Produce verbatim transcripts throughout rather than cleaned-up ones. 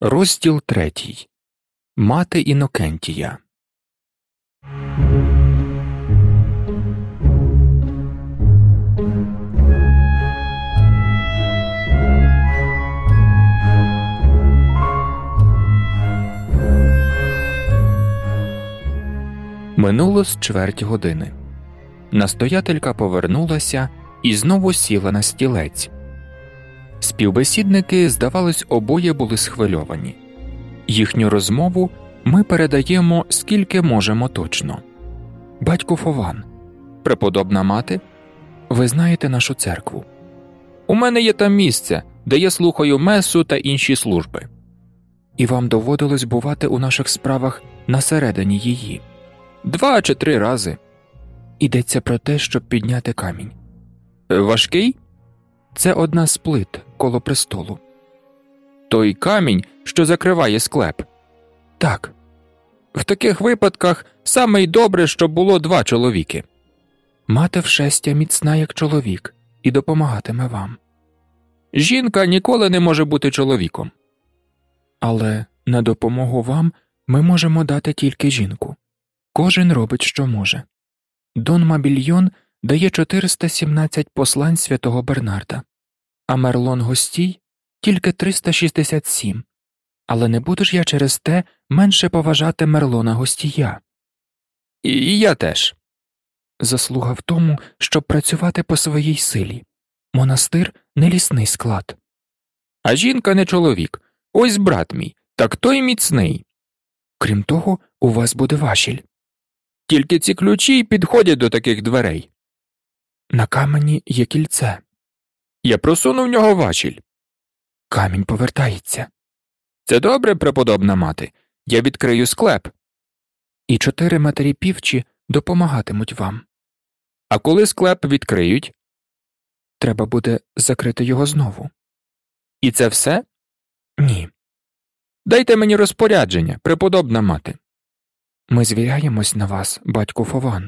Розділ третій. Мати Інокентія. Минуло з чверть години. Настоятелька повернулася і знову сіла на стілець. Співбесідники, здавалось, обоє були схвильовані. Їхню розмову ми передаємо, скільки можемо точно. Батько Фован, преподобна мати, ви знаєте нашу церкву. У мене є там місце, де я слухаю месу та інші служби. І вам доводилось бувати у наших справах на середині її. Два чи три рази. Йдеться про те, щоб підняти камінь. Важкий? Це одна з плит коло престолу. Той камінь, що закриває склеп? Так. В таких випадках саме й добре, щоб було два чоловіки. Мати вшестя міцна, як чоловік, і допомагатиме вам. Жінка ніколи не може бути чоловіком. Але на допомогу вам ми можемо дати тільки жінку. Кожен робить, що може. Дон Мабільйон дає чотириста сімнадцять послань святого Бернарда, а Мерлон Гостій – тільки триста шістдесят сім. Але не буду ж я через те менше поважати Мерлона Гостія. І я теж. Заслуга в тому, щоб працювати по своїй силі. Монастир – не лісний склад. А жінка не чоловік. Ось брат мій, так той міцний. Крім того, у вас буде важіль. Тільки ці ключі й підходять до таких дверей. На камені є кільце. Я просуну в нього важіль. Камінь повертається. Це добре, преподобна мати. Я відкрию склеп. І чотири матері півчі допомагатимуть вам. А коли склеп відкриють? Треба буде закрити його знову. І це все? Ні. Дайте мені розпорядження, преподобна мати. Ми звіряємось на вас, батько Фован.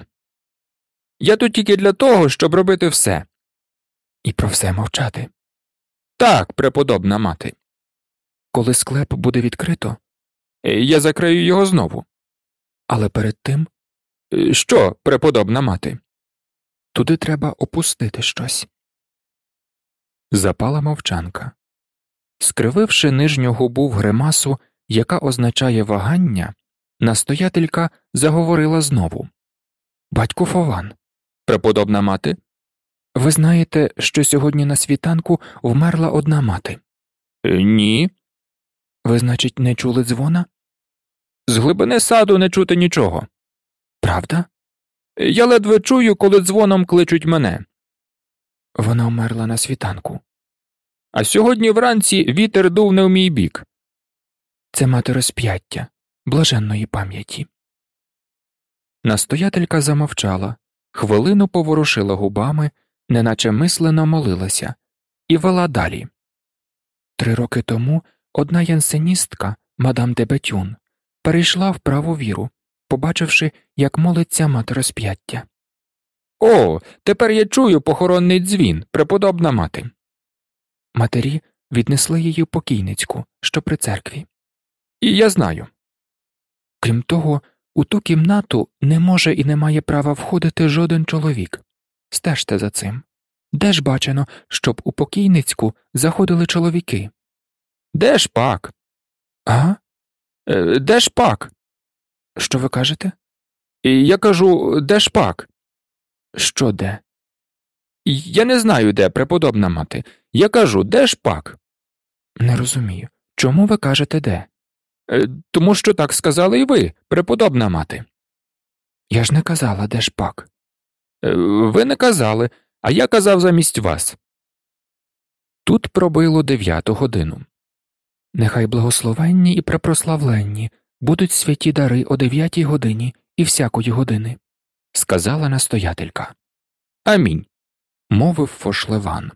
Я тут тільки для того, щоб робити все. І про все мовчати. Так, преподобна мати. Коли склеп буде відкрито, я закрию його знову. Але перед тим... Що, преподобна мати? Туди треба опустити щось. Запала мовчанка. Скрививши нижню губу в гримасу, яка означає вагання, настоятелька заговорила знову. Батько Фован, преподобна мати, ви знаєте, що сьогодні на світанку вмерла одна мати? Ні. Ви, значить, не чули дзвона? З глибини саду не чути нічого. Правда? Я ледве чую, коли дзвоном кличуть мене. Вона вмерла на світанку. А сьогодні вранці вітер дув не в мій бік. Це мати розп'яття, блаженної пам'яті. Настоятелька замовчала, хвилину поворушила губами, неначе мислено молилася, і вела далі. Три роки тому одна янсеністка, мадам де Бетюн, перейшла в праву віру, побачивши, як молиться мати розп'яття. О, тепер я чую похоронний дзвін, преподобна мати. Матері віднесли її в покійницьку, що при церкві. І я знаю. Крім того, у ту кімнату не може і не має права входити жоден чоловік. Стежте за цим. Де ж бачено, щоб у покійницьку заходили чоловіки? Де ж пак? А? Е, де ж пак? Що ви кажете? Я кажу, де ж пак? Що де? Я не знаю, де, преподобна мати. Я кажу, де ж пак? Не розумію. Чому ви кажете де? Е, тому що так сказали і ви, преподобна мати. Я ж не казала, де ж пак. Е, ви не казали, а я казав замість вас. Тут пробило дев'яту годину. Нехай благословенні і препрославленні будуть святі дари о дев'ятій годині і всякої години, сказала настоятелька. Амінь, мовив Фошлеван.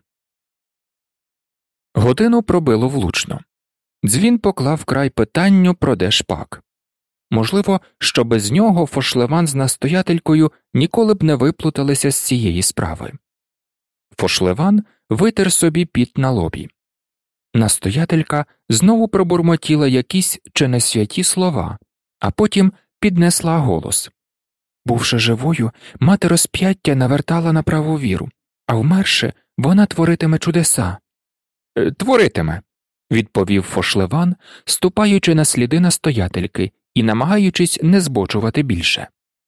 Годину пробило влучно. Дзвін поклав край питанню про де ж пак. Можливо, що без нього Фошлеван з настоятелькою ніколи б не виплуталися з цієї справи. Фошлеван витер собі піт на лобі. Настоятелька знову пробурмотіла якісь чи не святі слова, а потім піднесла голос. Бувши живою, мати розп'яття навертала на праву віру, а вмерши, вона творитиме чудеса. «Е, «Творитиме», – відповів Фошлеван, ступаючи на сліди настоятельки і намагаючись не збочувати більше.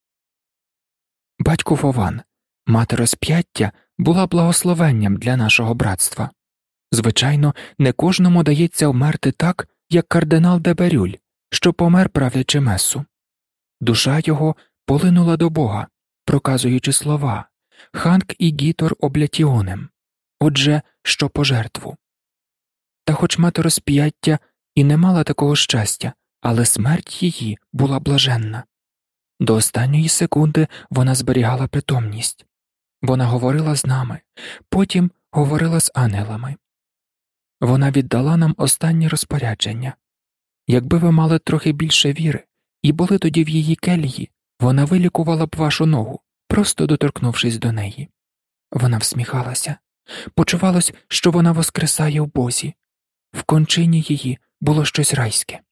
Батько Фован, мати розп'яття була благословенням для нашого братства. Звичайно, не кожному дається вмерти так, як кардинал де Берюль, що помер правлячи месу. Душа його полинула до Бога, проказуючи слова «Ханк і гітор облятіонем», отже, що пожертву. Та хоч мати розп'яття і не мала такого щастя, але смерть її була блаженна. До останньої секунди вона зберігала притомність. Вона говорила з нами, потім говорила з ангелами. Вона віддала нам останні розпорядження. Якби ви мали трохи більше віри і були тоді в її келії, вона вилікувала б вашу ногу, просто доторкнувшись до неї. Вона всміхалася. Почувалось, що вона воскресає в Бозі. В кончині її було щось райське.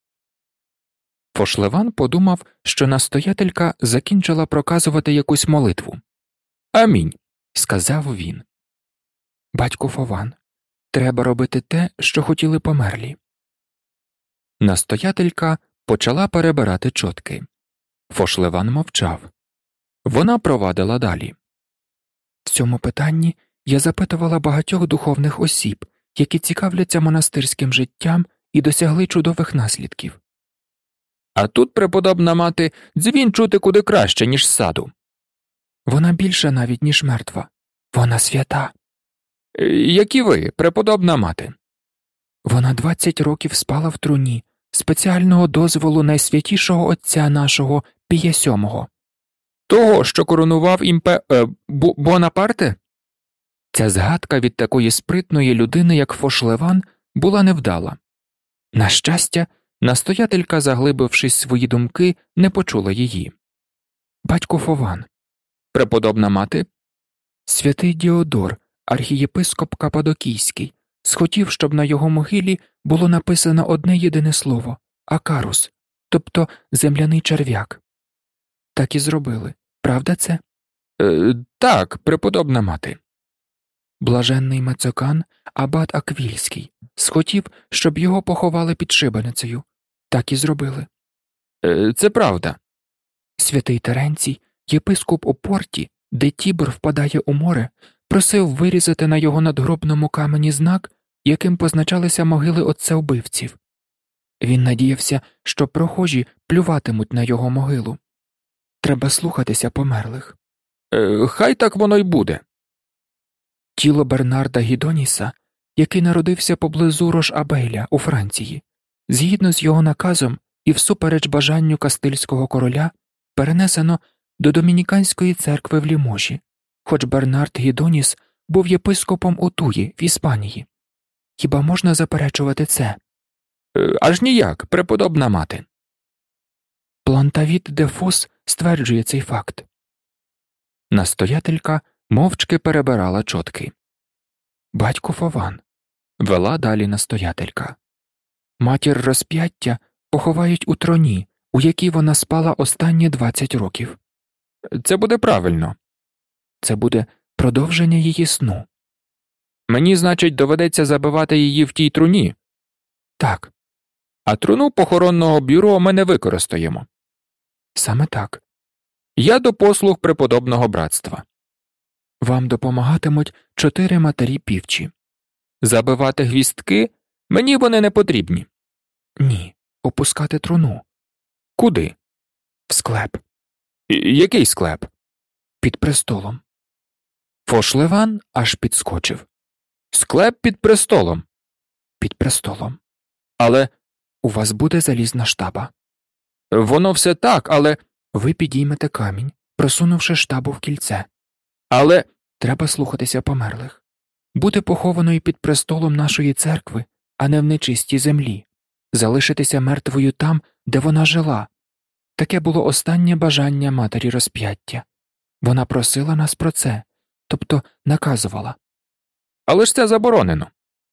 Фошлеван подумав, що настоятелька закінчила проказувати якусь молитву. «Амінь», – сказав він. «Батько Фован, треба робити те, що хотіли померлі». Настоятелька почала перебирати чотки. Фошлеван мовчав. Вона провадила далі. В цьому питанні я запитувала багатьох духовних осіб, які цікавляться монастирським життям і досягли чудових наслідків. А тут, преподобна мати, дзвін чути куди краще, ніж з саду. Вона більша навіть, ніж мертва. Вона свята. Які ви, преподобна мати? Вона двадцять років спала в труні, спеціального дозволу найсвятішого отця нашого Пія сьомого. Того, що коронував імпе... Е, Бу... Бонапарте? Ця згадка від такої спритної людини, як Фошлеван, була невдала. На щастя, настоятелька, заглибившись в свої думки, не почула її. Батько Фован. Преподобна мати? Святий Діодор, архієпископ Каппадокійський, схотів, щоб на його могилі було написано одне єдине слово – Акарус, тобто земляний черв'як. Так і зробили. Правда це? Е, так, преподобна мати. Блаженний Мецокан, абат Аквільський, схотів, щоб його поховали під шибеницею. Так і зробили. Е, це правда. Святий Теренцій, єпископ у порті, де Тібр впадає у море, просив вирізати на його надгробному камені знак, яким позначалися могили отця-вбивців. Він надіявся, що прохожі плюватимуть на його могилу. Треба слухатися померлих. Е, хай так воно й буде. Тіло Бернарда Гідоніса, який народився поблизу Рош-Абейля у Франції, згідно з його наказом і всупереч бажанню кастильського короля, перенесено до Домініканської церкви в Ліможі, хоч Бернард Гідоніс був єпископом у Туї в Іспанії. Хіба можна заперечувати це? Е, аж ніяк, преподобна мати. Плантавіт де Фос стверджує цей факт. Настоятелька мовчки перебирала чотки. Батько Фован. Вела далі настоятелька. Матір розп'яття поховають у троні, у якій вона спала останні двадцять років. Це буде правильно. Це буде продовження її сну. Мені, значить, доведеться забивати її в тій труні? Так. А труну похоронного бюро ми не використаємо. Саме так. Я до послуг преподобного братства. Вам допомагатимуть чотири матері півчі. Забивати гвіздки? Мені вони не потрібні. Ні, опускати труну. Куди? В склеп. І який склеп? Під престолом. Фошлеван аж підскочив. Склеп під престолом? Під престолом. Але у вас буде залізна штаба. Воно все так, але... Ви підіймете камінь, просунувши штабу в кільце. Але треба слухатися померлих. Бути похованою під престолом нашої церкви, а не в нечистій землі. Залишитися мертвою там, де вона жила. Таке було останнє бажання матері розп'яття. Вона просила нас про це, тобто наказувала. Але ж це заборонено.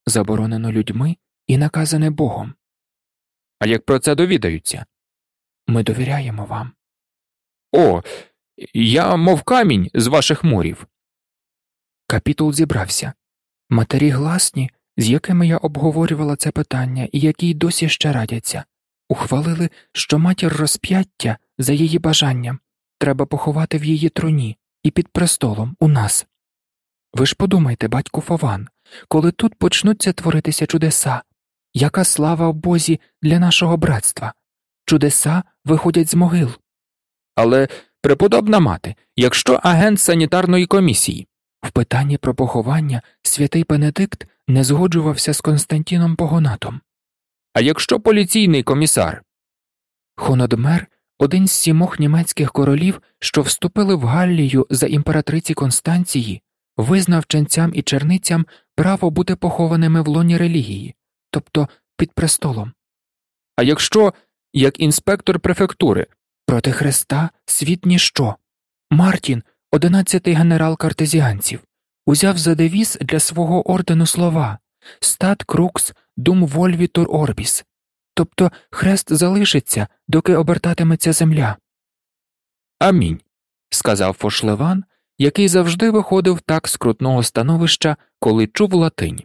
заборонено людьми і наказане Богом. А як про це довідаються? Ми довіряємо вам. О, я мов камінь з ваших мурів. Капітул зібрався. Матері гласні, з якими я обговорювала це питання і які й досі ще радяться, ухвалили, що матір розп'яття за її бажанням треба поховати в її труні і під престолом у нас. Ви ж подумайте, батьку Фован, коли тут почнуться творитися чудеса, яка слава в Бозі для нашого братства. Чудеса виходять з могил. Але, преподобна мати, якщо агент санітарної комісії? В питанні про поховання святий Бенедикт не згоджувався з Константіном Погонатом. А якщо поліційний комісар? Хонодмер – один з сімох німецьких королів, що вступили в Галлію за імператриці Констанції, визнав ченцям і черницям право бути похованими в лоні релігії, тобто під престолом. А якщо, як інспектор префектури? Проти Христа світ ніщо. Мартін, одинадцятий генерал картезіанців, узяв за девіз для свого ордену слова «Стат крукс дум вольвітур орбіс», тобто хрест залишиться, доки обертатиметься земля. Амінь, сказав Фошлеван, який завжди виходив так з крутного становища, коли чув латинь.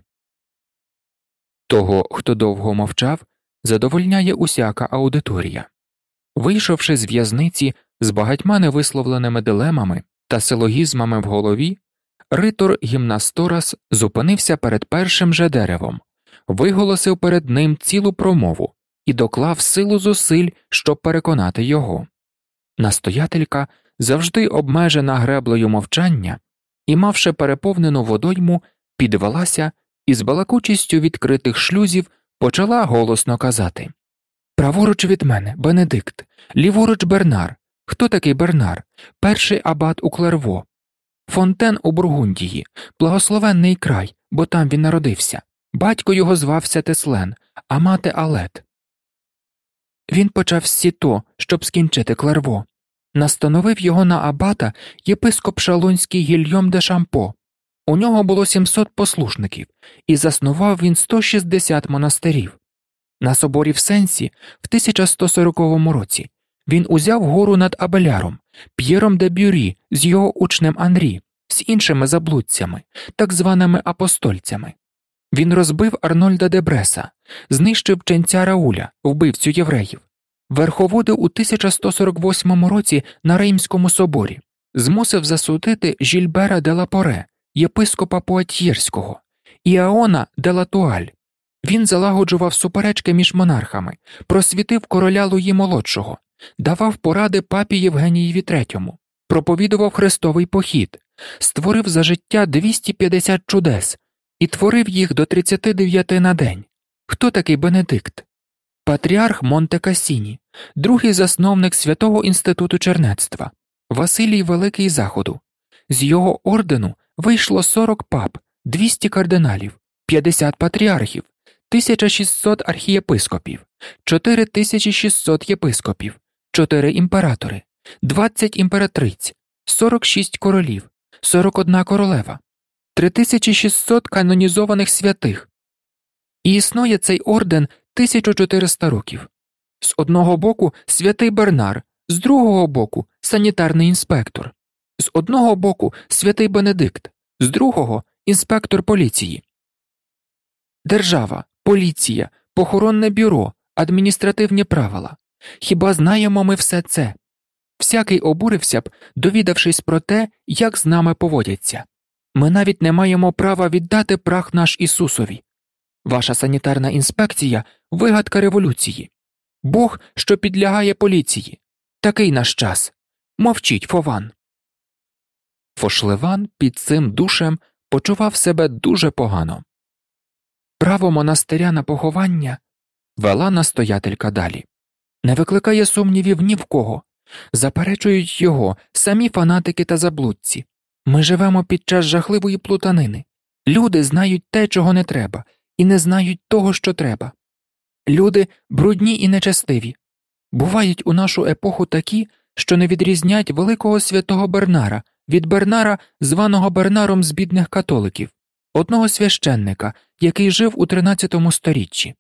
Того, хто довго мовчав, задовольняє усяка аудиторія. Вийшовши з в'язниці з багатьма невисловленими дилемами та силогізмами в голові, ритор Гімнасторас зупинився перед першим же деревом, виголосив перед ним цілу промову і доклав силу зусиль, щоб переконати його. Настоятелька, завжди обмежена греблею мовчання і мавши переповнену водойму, підвелася і з балакучістю відкритих шлюзів почала голосно казати: «Праворуч від мене Бенедикт, ліворуч Бернар. Хто такий Бернар? Перший абат у Клерво. Фонтен у Бургундії, благословенний край, бо там він народився. Батько його звався Теслен, а мати Алет. Він почав з Сіто, щоб скінчити Клерво. Настановив його на абата єпископ шалонський Гільйом де Шампо. У нього було сімсот послушників, і заснував він сто шістдесят монастирів. На соборі в Сенсі в тисяча сто сороковому році він узяв гору над Абеляром, П'єром де Бюрі з його учнем Анрі, з іншими заблудцями, так званими апостольцями. Він розбив Арнольда де Бреса, знищив ченця Рауля, вбивцю євреїв, верховодив у тисяча сто сорок восьмому році на Реймському соборі, змусив засудити Жільбера де Лапоре, єпископа Пуатьєрського, і Аона де Латуаль. Він залагоджував суперечки між монархами, просвітив короля Луї Молодшого, давав поради папі Євгенієві третьому, проповідував хрестовий похід, створив за життя двісті п'ятдесят чудес і творив їх до тридцяти дев'яти на день. Хто такий Бенедикт? Патріарх Монте-Кассіні, другий засновник Святого інституту чернецтва, Василій Великий Заходу. З його ордену вийшло сорок пап, двісті кардиналів, п'ятдесят патріархів, тисяча шістсот архієпископів, чотири тисячі шістсот єпископів, чотири імператори, двадцять імператриць, сорок шість королів, сорок одна королева, три тисячі шістсот канонізованих святих. І існує цей орден тисячу чотириста років. З одного боку святий Бернар, з другого боку санітарний інспектор, з одного боку святий Бенедикт, з другого інспектор поліції. Держава, поліція, похоронне бюро, адміністративні правила. Хіба знаємо ми все це? Всякий обурився б, довідавшись про те, як з нами поводяться. Ми навіть не маємо права віддати прах наш Ісусові. Ваша санітарна інспекція – вигадка революції. Бог, що підлягає поліції. Такий наш час. Мовчіть, Фован. Фошлеван під цим душем почував себе дуже погано. Право монастиря на поховання, вела настоятелька далі, не викликає сумнівів ні в кого. Заперечують його самі фанатики та заблудці. Ми живемо під час жахливої плутанини. Люди знають те, чого не треба, і не знають того, що треба. Люди брудні і нечестиві. Бувають у нашу епоху такі, що не відрізнять великого святого Бернара від Бернара, званого Бернаром з бідних католиків. одного священника, який жив у тринадцятому сторіччі.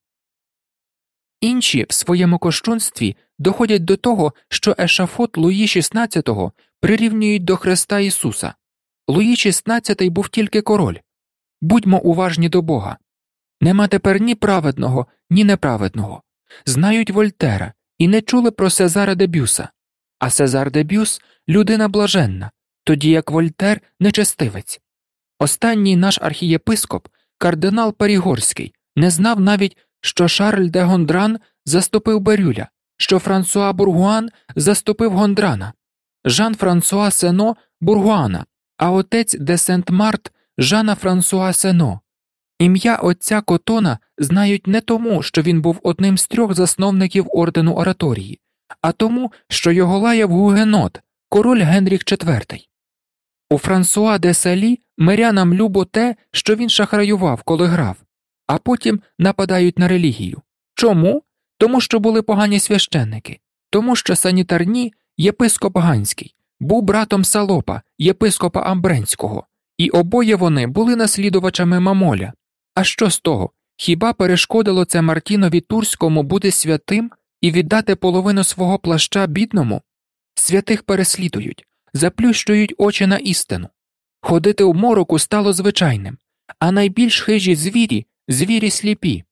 Інші в своєму кощунстві доходять до того, що ешафот Луї шістнадцятого прирівнюють до Христа Ісуса. Луї шістнадцятий був тільки король. Будьмо уважні до Бога. Нема тепер ні праведного, ні неправедного. Знають Вольтера і не чули про Сезара де Бюса. А Сезар де Бюс – людина блаженна, тоді як Вольтер – нечестивець. Останній наш архієпископ, кардинал Перігорський, не знав навіть, що Шарль де Гондран заступив Берюля, що Франсуа Бургуан заступив Гондрана, Жан-Франсуа Сено – Бургуана, а отець де Сент-Март – Жана Франсуа Сено. Ім'я отця Котона знають не тому, що він був одним з трьох засновників ордену ораторії, а тому, що його лаяв гугенот, король Генріх четвертий. У Франсуа де Салі мирянам любо те, що він шахраював, коли грав, а потім нападають на релігію. Чому? Тому що були погані священники, тому що Санітарні, єпископ Ганський, був братом Салопа, єпископа Амбренського, і обоє вони були наслідувачами Мамоля. А що з того? Хіба перешкодило це Мартінові Турському бути святим і віддати половину свого плаща бідному? Святих переслідують, заплющують очі на істину. Ходити в мороку стало звичайним, а найбільш хижі звірі – звірі сліпі.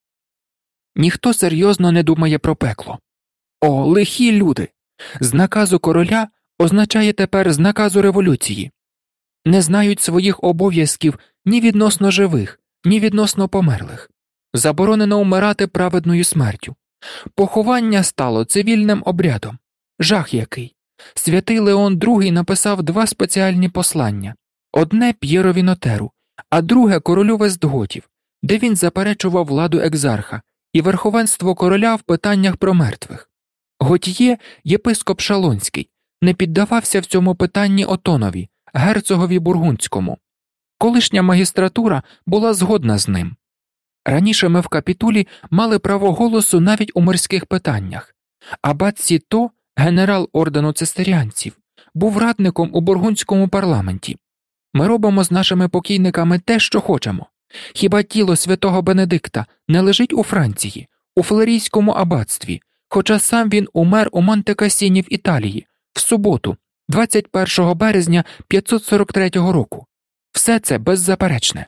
Ніхто серйозно не думає про пекло. О, лихі люди! З наказу короля означає тепер з наказу революції. Не знають своїх обов'язків ні відносно живих, ні відносно померлих. Заборонено вмирати праведною смертю. Поховання стало цивільним обрядом. Жах який! Святий Леон другий написав два спеціальні послання. Одне П'єрові Нотеру, а друге королю Вестготів, де він заперечував владу екзарха і верховенство короля в питаннях про мертвих. Готьє, єпископ Шалонський, не піддавався в цьому питанні Отонові, герцогові Бургундському. Колишня магістратура була згодна з ним. Раніше ми в капітулі мали право голосу навіть у мирських питаннях. Абат Сіто, генерал ордену цистеріанців, був радником у бургундському парламенті. Ми робимо з нашими покійниками те, що хочемо. Хіба тіло святого Бенедикта не лежить у Франції, у Флерійському аббатстві, хоча сам він умер у Монте-Кассіні в Італії, в суботу, двадцять першого березня п'ятсот сорок третього року. Все це беззаперечне.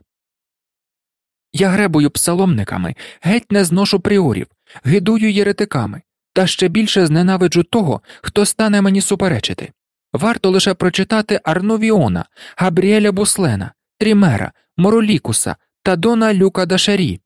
Я гребую псаломниками, геть не зношу пріорів, гидую єретиками, та ще більше зненавиджу того, хто стане мені суперечити. Варто лише прочитати Арно Віона, Габріеля Буслена, Трімера, Моролікуса та Дона Люка Дашарі.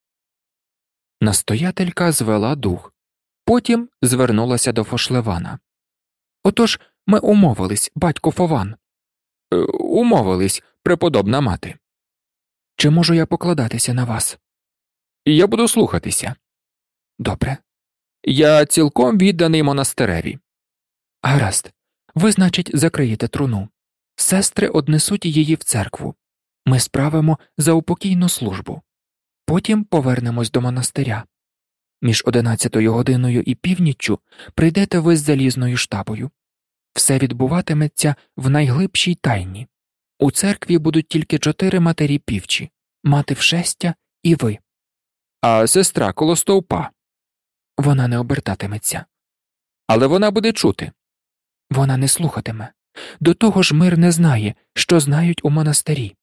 Настоятелька звела дух. Потім звернулася до Фошлевана. Отож, ми умовились, батько Фован. Е, умовились, преподобна мати. Чи можу я покладатися на вас? Я буду слухатися. Добре. Я цілком відданий монастиреві. Гаразд. Ви, значить, закриєте труну. Сестри однесуть її в церкву. Ми справимо заупокійну службу. Потім повернемось до монастиря. Між одинадцятою годиною і північчю прийдете ви з залізною штабою. Все відбуватиметься в найглибшій тайні. У церкві будуть тільки чотири матері півчі, мати Вшестя і ви. А сестра коло стовпа? Вона не обертатиметься. Але вона буде чути. Вона не слухатиме. До того ж мир не знає, що знають у монастирі.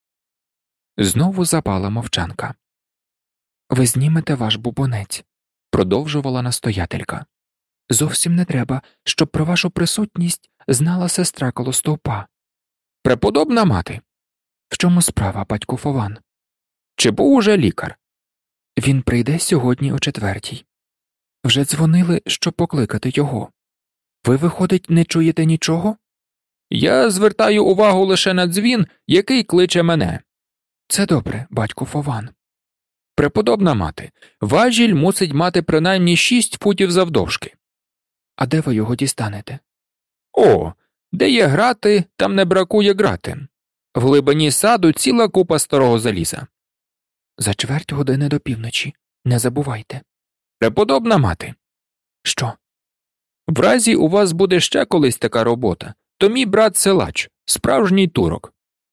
Знову запала мовчанка. Ви знімете ваш бубонець, продовжувала настоятелька. Зовсім не треба, щоб про вашу присутність знала сестра коло стовпа. Преподобна мати. В чому справа, батько Фован? Чи був уже лікар? Він прийде сьогодні о четвертій. Вже дзвонили, щоб покликати його. Ви, виходить, не чуєте нічого? Я звертаю увагу лише на дзвін, який кличе мене. Це добре, батько Фован. Преподобна мати, важіль мусить мати принаймні шість футів завдовжки. А де ви його дістанете? О, де є грати, там не бракує грати. В глибині саду ціла купа старого заліза. За чверть години до півночі. Не забувайте. Преподобна мати. Що? В разі у вас буде ще колись така робота, то мій брат силач, справжній турок.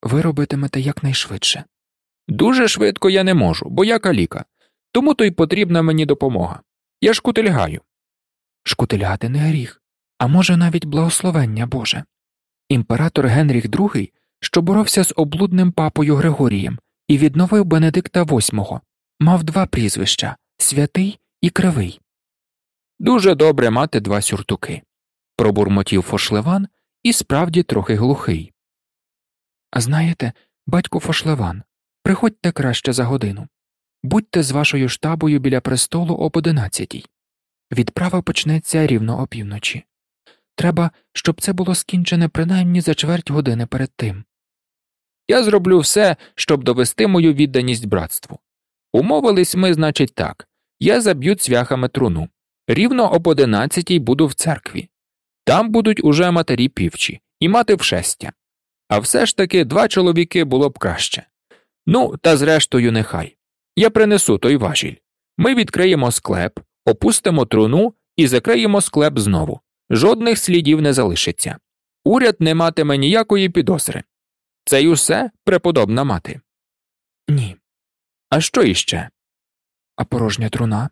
ви робитимете якнайшвидше. Дуже швидко я не можу, бо я каліка. Тому то й потрібна мені допомога. Я шкутильгаю. Шкутильгати не гріх, а може навіть благословення Боже. Імператор Генріх другий, що боровся з облудним папою Григорієм і відновив Бенедикта восьмого, мав два прізвища – Святий і Кривий. Дуже добре мати два сюртуки. Пробурмотів Фошлеван і справді трохи глухий. А знаєте, батько Фошлеван, приходьте краще за годину. Будьте з вашою штабою біля престолу об одинадцятій. Відправа почнеться рівно опівночі. Треба, щоб це було скінчене принаймні за чверть години перед тим. Я зроблю все, щоб довести мою відданість братству. Умовились ми, значить, так. Я заб'ю цвяхами труну. Рівно об одинадцятій буду в церкві. Там будуть уже матері півчі і мати вшестя. А все ж таки два чоловіки було б краще. Ну, та зрештою нехай. Я принесу той важіль. Ми відкриємо склеп, опустимо труну і закриємо склеп знову. Жодних слідів не залишиться. Уряд не матиме ніякої підозри. Це й усе, преподобна мати? Ні. А що іще? А порожня труна?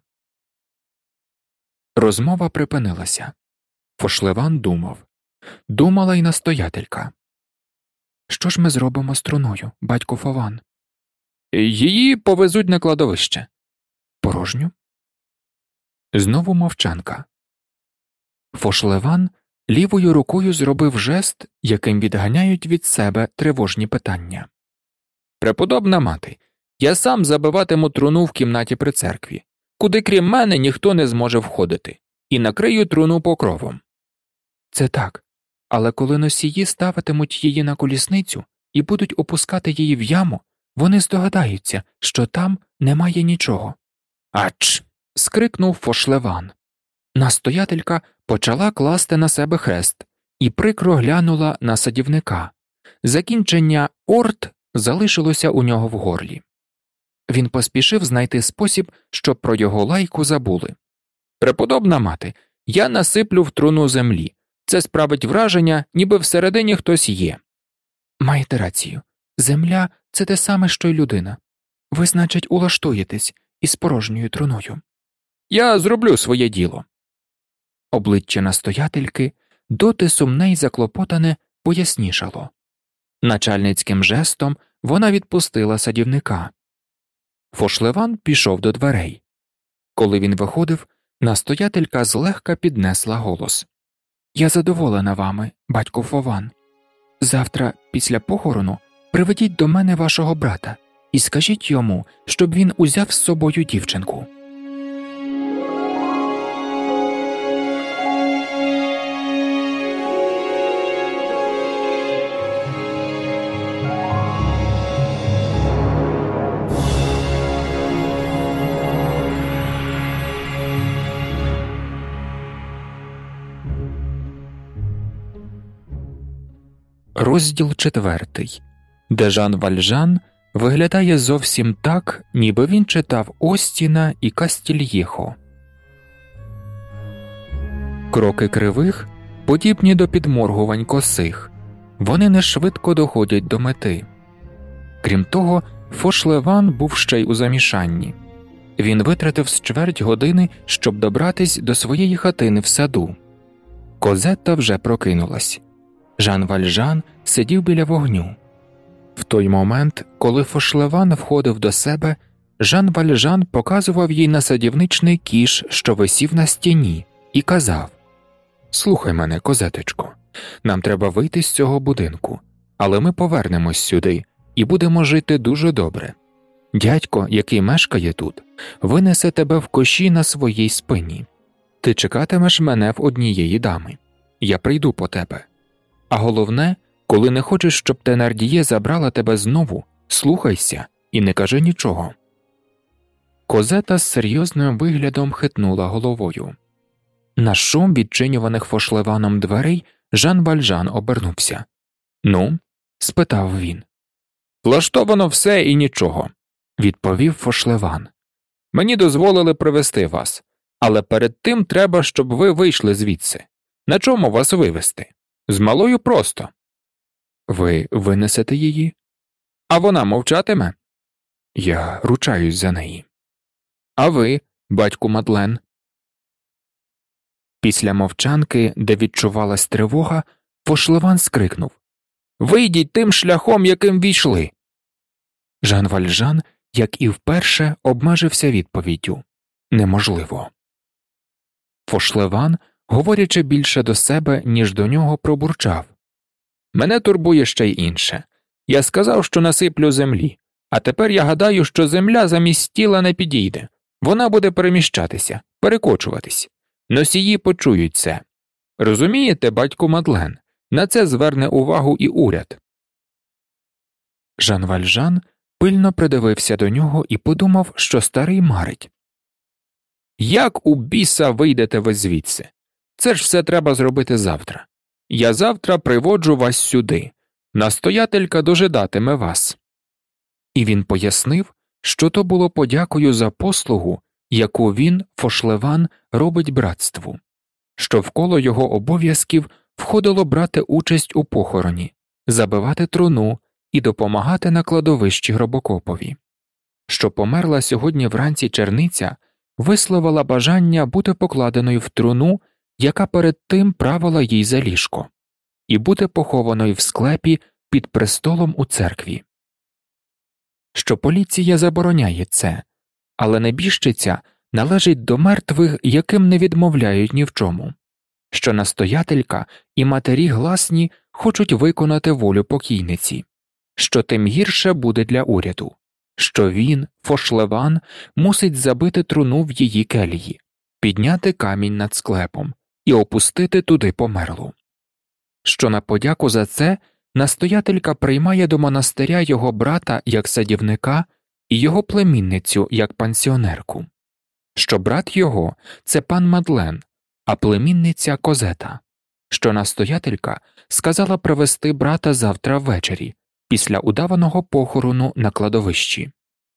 Розмова припинилася. Фошлеван думав. Думала й настоятелька. Що ж ми зробимо з труною, батько Фован? Її повезуть на кладовище. Порожню? Знову мовчанка. Фошлеван лівою рукою зробив жест, яким відганяють від себе тривожні питання. Преподобна мати, я сам забиватиму труну в кімнаті при церкві, куди крім мене ніхто не зможе входити, і накрию труну покровом. Це так, але коли носії ставитимуть її на колісницю і будуть опускати її в яму, вони здогадаються, що там немає нічого. Ач! Скрикнув Фошлеван. Настоятелька почала класти на себе хрест і прикро глянула на садівника. Закінчення «орт» залишилося у нього в горлі. Він поспішив знайти спосіб, щоб про його лайку забули. Преподобна мати, я насиплю в труну землі. Це справить враження, ніби всередині хтось є. Маєте рацію. Земля – це те саме, що й людина. Ви, значить, улаштуєтесь із порожньою труною. Я зроблю своє діло. Обличчя настоятельки, доти сумне й заклопотане, пояснішало. Начальницьким жестом вона відпустила садівника. Фошлеван пішов до дверей. Коли він виходив, настоятелька злегка піднесла голос. «Я задоволена вами, батько Фован. Завтра, після похорону, приведіть до мене вашого брата і скажіть йому, щоб він узяв з собою дівчинку». Розділ четвертий, де Жан Вальжан виглядає зовсім так, ніби він читав Остіна і Кастільєхо. Кроки кривих подібні до підморгувань косих, вони не швидко доходять до мети. Крім того, Фошлеван був ще й у замішанні. Він витратив з чверть години, щоб добратись до своєї хатини в саду. Козетта вже прокинулась. Жан Вальжан сидів біля вогню. В той момент, коли Фошлеван входив до себе, Жан Вальжан показував їй на садівничний кіш, що висів на стіні, і казав: «Слухай мене, козеточко, нам треба вийти з цього будинку, але ми повернемось сюди і будемо жити дуже добре. Дядько, який мешкає тут, винесе тебе в коші на своїй спині. Ти чекатимеш мене в однієї дами. Я прийду по тебе. А головне, коли не хочеш, щоб Тенардіє забрала тебе знову, слухайся і не кажи нічого». Козета з серйозним виглядом хитнула головою. На шум відчинюваних Фошлеваном дверей Жан Вальжан обернувся. «Ну?» – спитав він. «Влаштовано все і нічого», – відповів Фошлеван. «Мені дозволили привезти вас, але перед тим треба, щоб ви вийшли звідси. На чому вас вивезти? З малою просто». Ви винесете її? А вона мовчатиме? Я ручаюсь за неї. А ви, батьку Мадлен? Після мовчанки, де відчувалась тривога, Фошлеван скрикнув: «Вийдіть тим шляхом, яким війшли!» Жан Вальжан, як і вперше, обмежився відповіддю: «Неможливо». Фошлеван, говорячи більше до себе, ніж до нього, пробурчав: «Мене турбує ще й інше. Я сказав, що насиплю землі, а тепер я гадаю, що земля замість тіла не підійде. Вона буде переміщатися, перекочуватись. Носії почують це. Розумієте, батьку Мадлен, на це зверне увагу і уряд». Жан Вальжан пильно придивився до нього і подумав, що старий марить. «Як у біса вийдете ви звідси? Це ж все треба зробити завтра. Я завтра приводжу вас сюди. Настоятелька дожидатиме вас». І він пояснив, що то було подякою за послугу, яку він, Фошлеван, робить братству, що вколо його обов'язків входило брати участь у похороні, забивати труну і допомагати на кладовищі Гробокопові, що померла сьогодні вранці черниця, висловила бажання бути покладеною в труну, яка перед тим правила їй за ліжко, і бути похованою в склепі під престолом у церкві. Що поліція забороняє це, але небіжчиця належить до мертвих, яким не відмовляють ні в чому, що настоятелька і матері гласні хочуть виконати волю покійниці, що тим гірше буде для уряду, що він, Фошлеван, мусить забити труну в її келії, підняти камінь над склепом і опустити туди померлу. Що на подяку за це настоятелька приймає до монастиря його брата як садівника і його племінницю як пансіонерку, що брат його – це пан Мадлен, а племінниця – Козета, що настоятелька сказала привезти брата завтра ввечері, після удаваного похорону на кладовищі.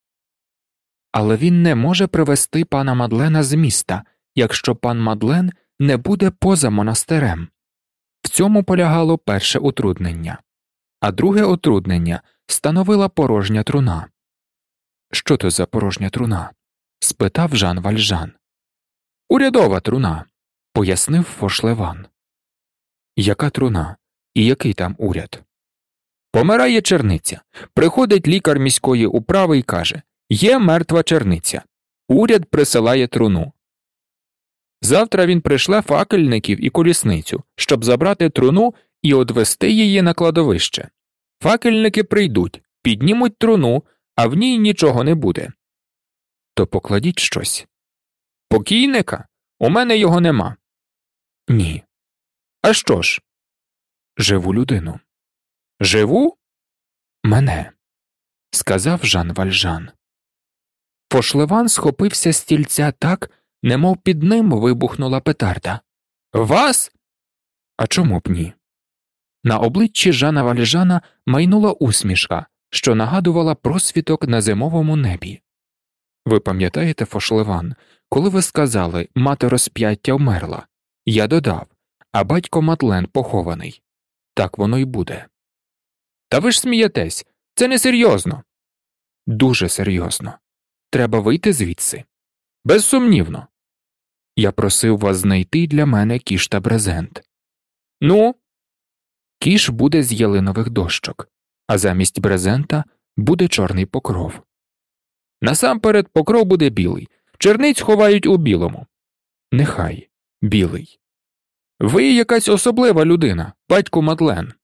Але він не може привезти пана Мадлена з міста, якщо пан Мадлен не буде поза монастирем. В цьому полягало перше утруднення. А друге утруднення становила порожня труна. «Що то за порожня труна?» – спитав Жан Вальжан. «Урядова труна», – пояснив Фошлеван. «Яка труна? І який там уряд?» «Помирає черниця. Приходить лікар міської управи і каже: є мертва черниця. Уряд присилає труну. Завтра він пришле факельників і колісницю, щоб забрати труну і одвести її на кладовище. Факельники прийдуть, піднімуть труну, а в ній нічого не буде». «То покладіть щось». «Покійника? У мене його нема». «Ні». «А що ж?» «Живу людину». «Живу?» «Мене», – сказав Жан Вальжан. Фошлеван схопився з стільця так, немов під ним вибухнула петарда. «Вас?» «А чому б ні?» На обличчі Жана Вальжана майнула усмішка, що нагадувала просвіток на зимовому небі. «Ви пам'ятаєте, Фошлеван, коли ви сказали, мати розп'яття вмерла? Я додав, а батько Мадлен похований. Так воно й буде». «Та ви ж смієтесь, це несерйозно». «Дуже серйозно. Треба вийти звідси». «Безсумнівно». «Я просив вас знайти для мене кіш та брезент». «Ну?» «Кіш буде з ялинових дощок, а замість брезента буде чорний покров». «Насамперед покров буде білий. Черниць ховають у білому». «Нехай. Білий». «Ви якась особлива людина, батьку Мадлен».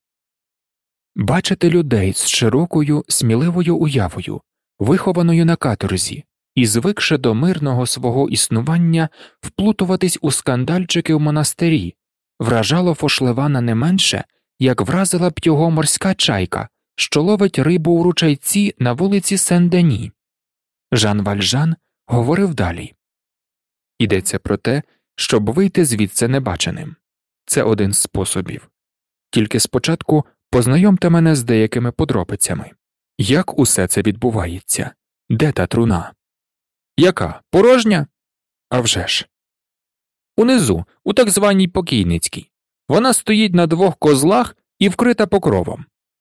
Бачити людей з широкою, сміливою уявою, вихованою на каторзі, і звикши до мирного свого існування вплутуватись у скандальчики в монастирі, вражало Фошлевана не менше, як вразила б його морська чайка, що ловить рибу у ручайці на вулиці Сен-Дені. Жан Вальжан говорив далі. «Йдеться про те, щоб вийти звідси небаченим. Це один з способів. Тільки спочатку познайомте мене з деякими подробицями. Як усе це відбувається? Де та труна?» «Яка? Порожня?» «А вже ж». «Унизу, у так званій покійницькій. Вона стоїть на двох козлах і вкрита покровом.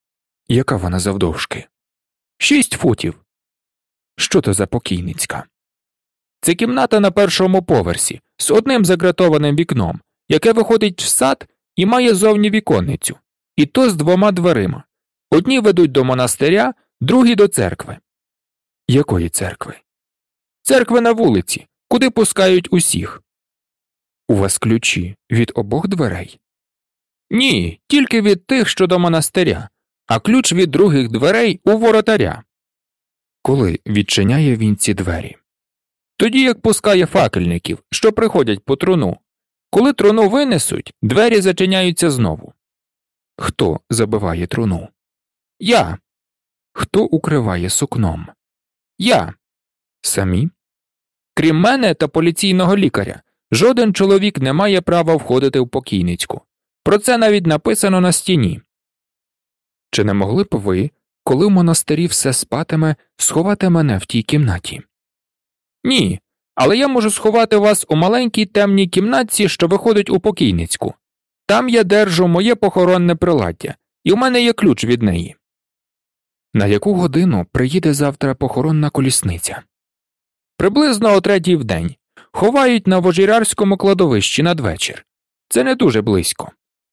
Яка вона завдовжки? Шість футів. Що то за покійницька? Це кімната на першому поверсі, з одним загратованим вікном, яке виходить в сад і має зовні віконницю, і то з двома дверима. Одні ведуть до монастиря, другі до церкви. Якої церкви? Церкви на вулиці, куди пускають усіх. У вас ключі від обох дверей? Ні, тільки від тих, що до монастиря, а ключ від других дверей у воротаря. Коли відчиняє він ці двері? Тоді, як пускає факельників, що приходять по труну. Коли труну винесуть, двері зачиняються знову. Хто забиває труну? Я. Хто укриває сукном? Я. Самі? Крім мене та поліційного лікаря, жоден чоловік не має права входити в покійницьку. Про це навіть написано на стіні. Чи не могли б ви, коли в монастирі все спатиме, сховати мене в тій кімнаті? Ні, але я можу сховати вас у маленькій темній кімнатці, що виходить у покійницьку. Там я держу моє похоронне приладдя, і в мене є ключ від неї. На яку годину приїде завтра похоронна колісниця? Приблизно о третій в день. Ховають на Вожірярському кладовищі надвечір. Це не дуже близько.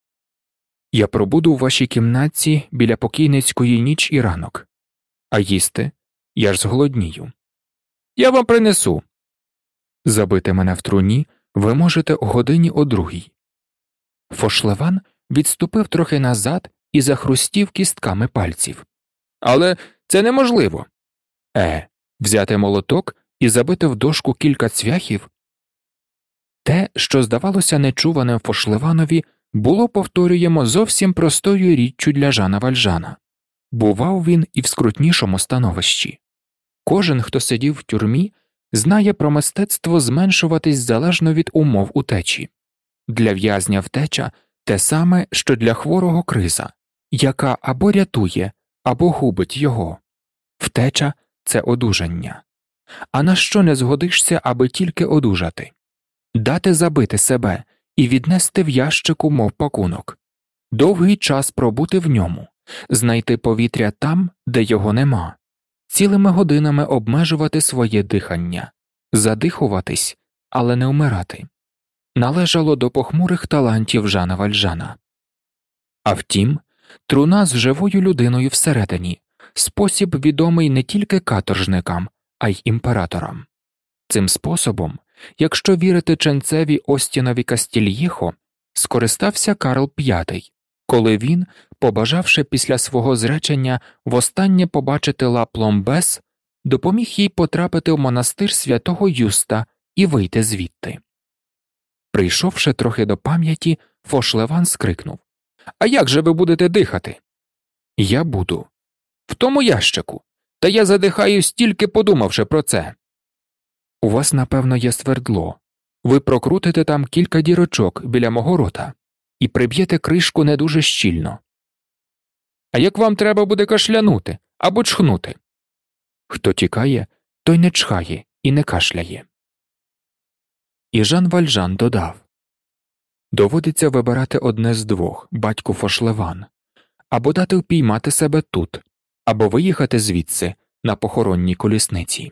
Я пробуду у вашій кімнатці біля покійницької ніч і ранок. А їсти? Я ж зголоднію. Я вам принесу. Забити мене в труні ви можете о годині о другій. Фошлеван відступив трохи назад і захрустів кістками пальців. Але це неможливо. Е, взяти молоток і забити в дошку кілька цвяхів? Те, що здавалося нечуваним Фошлеванові, було, повторюємо, зовсім простою річчю для Жана Вальжана. Бував він і в скрутнішому становищі. Кожен, хто сидів в тюрмі, знає про мистецтво зменшуватись залежно від умов утечі. Для в'язня втеча – те саме, що для хворого криза, яка або рятує, або губить його. Втеча – це одужання. А на що не згодишся, аби тільки одужати? Дати забити себе і віднести в ящику, мов пакунок. Довгий час пробути в ньому, знайти повітря там, де його нема, цілими годинами обмежувати своє дихання, задихуватись, але не вмирати. Належало до похмурих талантів Жана Вальжана. А втім, труна з живою людиною всередині – спосіб відомий не тільки каторжникам, а й імператорам. Цим способом, якщо вірити ченцеві Остінові Кастільєхо, скористався Карл П'ятий, коли він, побажавши після свого зречення востаннє побачити ла Пломбес, допоміг їй потрапити в монастир святого Юста і вийти звідти. Прийшовши трохи до пам'яті, Фошлеван скрикнув: «А як же ви будете дихати?» «Я буду. В тому ящику. Та я задихаюсь, тільки подумавши про це». «У вас, напевно, є свердло. Ви прокрутите там кілька дірочок біля мого рота і приб'єте кришку не дуже щільно». «А як вам треба буде кашлянути або чхнути?» «Хто тікає, той не чхає і не кашляє». І Жан Вальжан додав: «Доводиться вибирати одне з двох, батьку Фошлеван, або дати впіймати себе тут, або виїхати звідси на похоронній колісниці».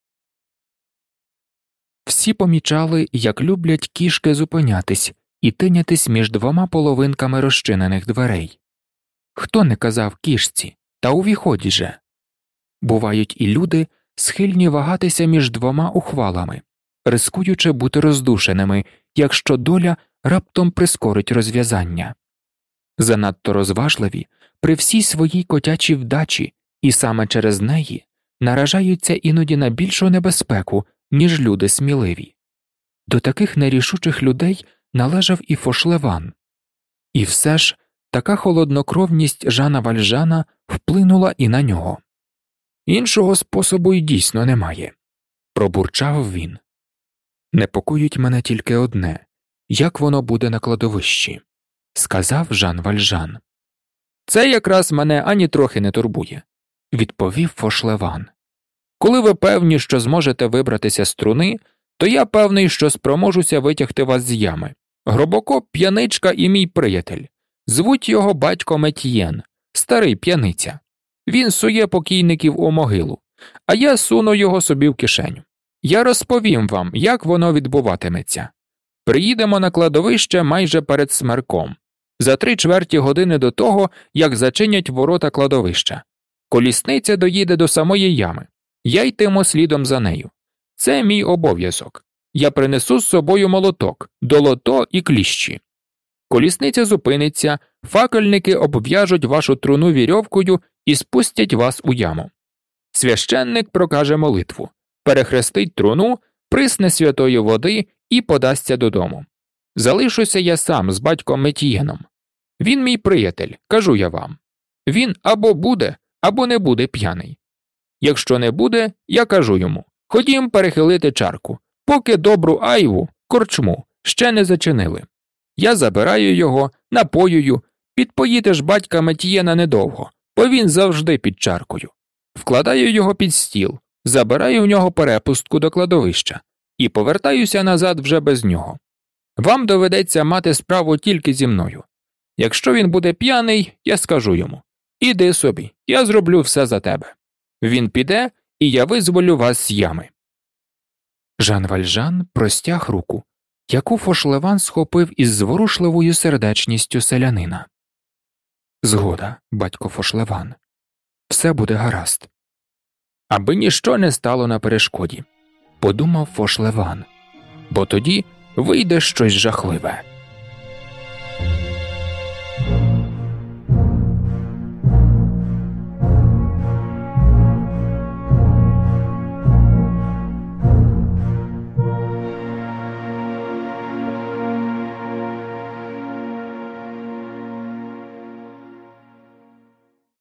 Всі помічали, як люблять кішки зупинятись і тинятись між двома половинками розчинених дверей. Хто не казав кішці, та увіходь же. Бувають і люди, схильні вагатися між двома ухвалами, рискуючи бути роздушеними, якщо доля раптом прискорить розв'язання. Занадто розважливі при всій своїй котячій вдачі і саме через неї наражаються іноді на більшу небезпеку, ніж люди сміливі. До таких нерішучих людей належав і Фошлеван. І все ж така холоднокровність Жана Вальжана вплинула і на нього. «Іншого способу й дійсно немає», – пробурчав він. «Непокоїть мене тільки одне – як воно буде на кладовищі», – сказав Жан Вальжан. «Це якраз мене ані трохи не турбує», – відповів Фошлеван. «Коли ви певні, що зможете вибратися з труни, то я певний, що спроможуся витягти вас з ями. Гробокоп, п'яничка і мій приятель. Звуть його батько Метьєн, старий п'яниця. Він сує покійників у могилу, а я суну його собі в кишеню. Я розповім вам, як воно відбуватиметься. Приїдемо на кладовище майже перед смерком, за три чверті години до того, як зачинять ворота кладовища. Колісниця доїде до самої ями. Я йтиму слідом за нею. Це мій обов'язок. Я принесу з собою молоток, долото і кліщі. Колісниця зупиниться, факельники обв'яжуть вашу труну вірьовкою і спустять вас у яму. Священник прокаже молитву, перехрестить труну, присне святої води і подасться додому. Залишуся я сам з батьком Метієном. Він мій приятель, кажу я вам. Він або буде, або не буде п'яний. Якщо не буде, я кажу йому: ходім перехилити чарку, поки добру айву, корчму, ще не зачинили. Я забираю його, напоюю, підпоїти ж батька Метієна недовго, бо він завжди під чаркою. Вкладаю його під стіл, забираю в нього перепустку до кладовища і повертаюся назад вже без нього. Вам доведеться мати справу тільки зі мною. Якщо він буде п'яний, я скажу йому: іди собі, я зроблю все за тебе. Він піде, і я визволю вас з ями. Жан Вальжан простяг руку, яку Фошлеван схопив із зворушливою сердечністю селянина. Згода, батько Фошлеван. Все буде гаразд. Аби ніщо не стало на перешкоді, подумав Фошлеван, бо тоді вийде щось жахливе.